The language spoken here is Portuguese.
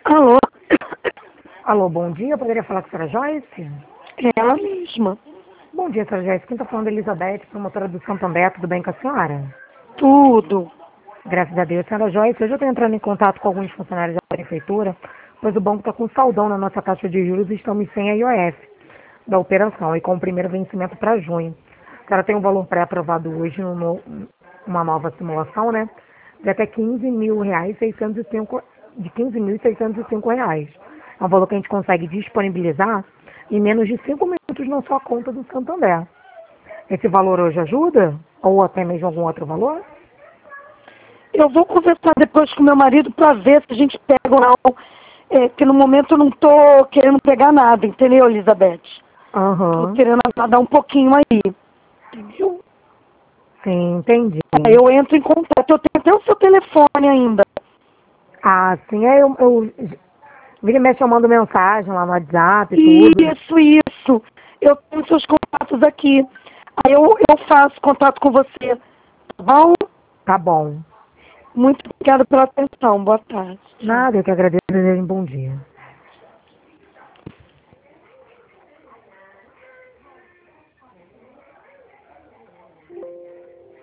Alô? Alô, bom dia. Eu poderia falar com a senhora Joyce? É ela mesma. Bom dia, senhora Joyce. Quem está falando é Elizabeth, promotora do Santander. Tudo bem com a senhora? Tudo. Graças a Deus. Senhora Joyce, hoje eu estou entrando em contato com alguns funcionários da prefeitura, pois o banco está com saldão na nossa taxa de juros e estamos sem a IOF da operação e com o primeiro vencimento para junho. A senhora tem um valor pré-aprovado hoje numa nova simulação, né? De até R$ 15.605, de R$ 15.605. É um valor que a gente consegue disponibilizar em menos de 5 minutos na sua conta do Santander. Esse valor hoje ajuda? Ou até mesmo algum outro valor? Eu vou conversar depois com meu marido para ver se a gente pega ou não. Que no momento eu não estou querendo pegar nada, entendeu, Elizabeth? Estou Aham. querendo dar um pouquinho aí. Entendeu? Sim, entendi. Aí eu entro em contato. Eu tenho até o seu telefone ainda. Ah, sim, eu vira e mexe, eu mando mensagem lá no WhatsApp e tudo. Isso. Eu tenho seus contatos aqui. Aí eu faço contato com você. Tá bom? Tá bom. Muito obrigada pela atenção. Boa tarde. Tchau. Nada, eu que agradeço e desejo um bom dia.